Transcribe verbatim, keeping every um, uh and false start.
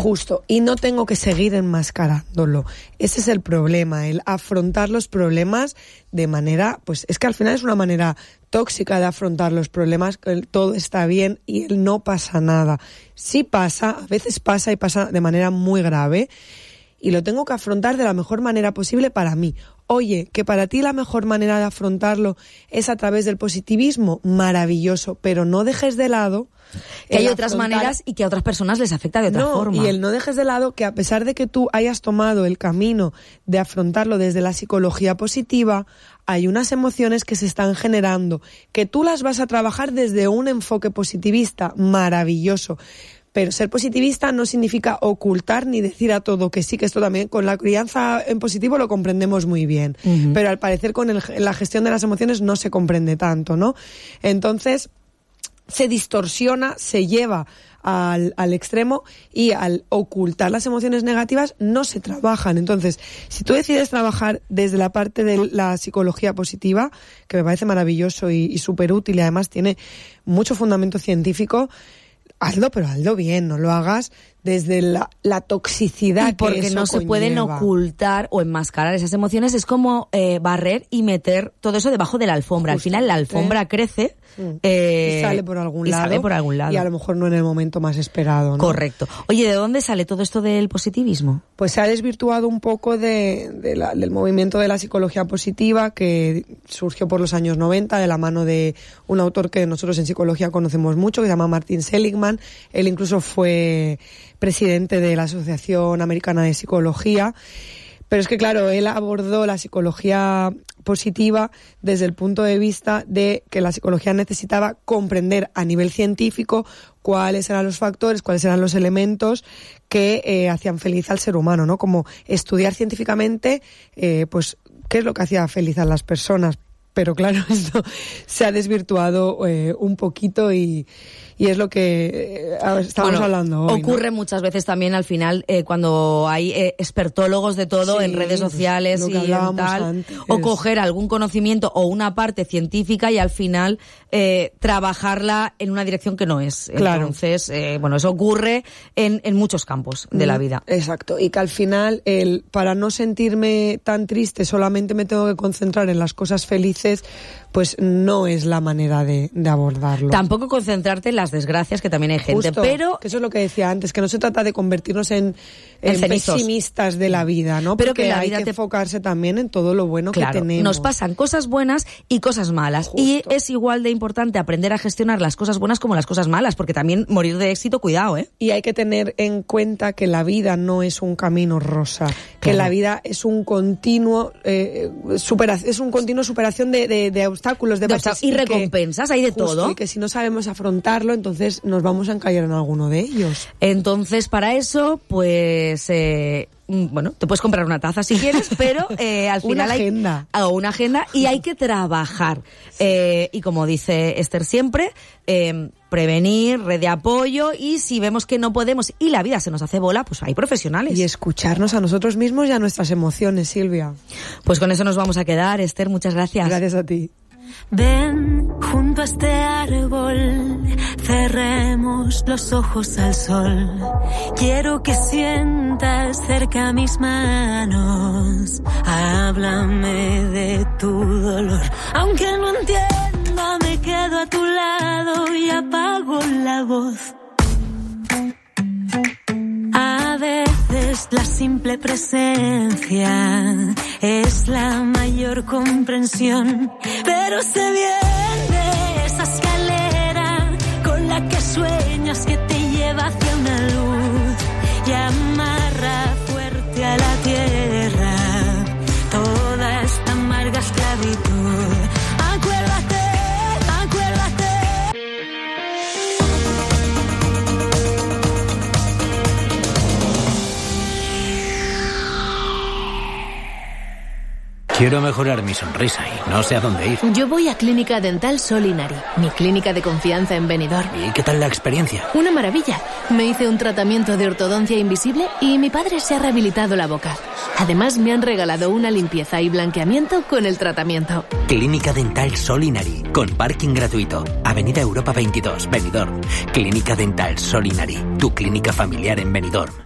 Justo, y no tengo que seguir enmascarándolo. Ese es el problema, el afrontar los problemas de manera, pues es que al final es una manera tóxica de afrontar los problemas, que el todo está bien y el no pasa nada. Sí pasa, a veces pasa y pasa de manera muy grave, y lo tengo que afrontar de la mejor manera posible para mí. Oye, que para ti la mejor manera de afrontarlo es a través del positivismo, maravilloso, pero no dejes de lado que hay otras afrontar... maneras y que a otras personas les afecta de otra no, forma. Y el no dejes de lado que a pesar de que tú hayas tomado el camino de afrontarlo desde la psicología positiva, hay unas emociones que se están generando, que tú las vas a trabajar desde un enfoque positivista, maravilloso. Pero ser positivista no significa ocultar ni decir a todo que sí, que esto también con la crianza en positivo lo comprendemos muy bien. Uh-huh. Pero al parecer con el, la gestión de las emociones no se comprende tanto, ¿no? Entonces se distorsiona, se lleva al, al extremo y al ocultar las emociones negativas no se trabajan. Entonces, si tú decides trabajar desde la parte de la psicología positiva, que me parece maravilloso y, y súper útil y además tiene mucho fundamento científico, hazlo, pero hazlo bien, no lo hagas desde la, la toxicidad. Y porque que eso no se conlleva. Pueden ocultar o enmascarar esas emociones, es como eh, barrer y meter todo eso debajo de la alfombra. Justamente. Al final la alfombra crece mm. eh, y sale por algún y lado. sale por algún lado. Y a lo mejor no en el momento más esperado, ¿no? Correcto. Oye, ¿de dónde sale todo esto del positivismo? Pues se ha desvirtuado un poco de, de la, del movimiento de la psicología positiva que surgió por los años noventa de la mano de un autor que nosotros en psicología conocemos mucho, que se llama Martin Seligman. Él incluso fue presidente de la Asociación Americana de Psicología, pero es que claro, él abordó la psicología positiva desde el punto de vista de que la psicología necesitaba comprender a nivel científico cuáles eran los factores, cuáles eran los elementos que eh, hacían feliz al ser humano, ¿no? Como estudiar científicamente, eh, pues, qué es lo que hacía feliz a las personas. Pero claro, esto se ha desvirtuado eh, un poquito y, y es lo que eh, estamos bueno, hablando hoy, ocurre, ¿no? Muchas veces también al final eh, cuando hay eh, expertólogos de todo sí, en redes sociales y en tal, antes. O coger algún conocimiento o una parte científica y al final eh, trabajarla en una dirección que no es. Claro. Entonces, eh, bueno, eso ocurre en, en muchos campos de mm, la vida. Exacto, y que al final, el para no sentirme tan triste solamente me tengo que concentrar en las cosas felices, pues no es la manera de, de abordarlo. Tampoco concentrarte en las desgracias, que también hay gente. Justo, pero que eso es lo que decía antes, que no se trata de convertirnos en, en, en pesimistas de la vida, ¿no? Pero porque que la hay vida que te... enfocarse también en todo lo bueno claro, que tenemos. Nos pasan cosas buenas y cosas malas. Justo. Y es igual de importante aprender a gestionar las cosas buenas como las cosas malas, porque también morir de éxito, cuidado, ¿eh? Y hay que tener en cuenta que la vida no es un camino rosa, que claro. La vida es un continuo eh, supera, es un continuo superación de, de, de obstáculos, de, de obstáculos y, y recompensas, que, hay de justo, todo. Y que si no sabemos afrontarlo, entonces nos vamos a encallar en alguno de ellos. Entonces, para eso, pues... Eh, bueno, te puedes comprar una taza si quieres, pero eh, al final una agenda. hay... O una agenda. Y hay que trabajar. Sí. Eh, y como dice Esther siempre, eh, prevenir, red de apoyo, y si vemos que no podemos y la vida se nos hace bola, pues hay profesionales. Y escucharnos a nosotros mismos y a nuestras emociones, Silvia. Pues con eso nos vamos a quedar, Esther, muchas gracias. Gracias a ti. Ven junto a este árbol, cerremos los ojos al sol. Quiero que sientas cerca mis manos. Háblame de tu dolor. Aunque no entienda, me quedo a tu lado y apago la voz. A veces la simple presencia es la mayor comprensión, pero se viene esa escalera con la que sueñas que te lleva hacia una luz y amarra fuerte a la tierra toda esta amarga esclavitud. Acuérdate, acuérdate. Quiero mejorar mi sonrisa y no sé a dónde ir. Yo voy a Clínica Dental Solinari, mi clínica de confianza en Benidorm. ¿Y qué tal la experiencia? Una maravilla. Me hice un tratamiento de ortodoncia invisible y mi padre se ha rehabilitado la boca. Además, me han regalado una limpieza y blanqueamiento con el tratamiento. Clínica Dental Solinari, con parking gratuito. Avenida Europa veintidós, Benidorm. Clínica Dental Solinari, tu clínica familiar en Benidorm.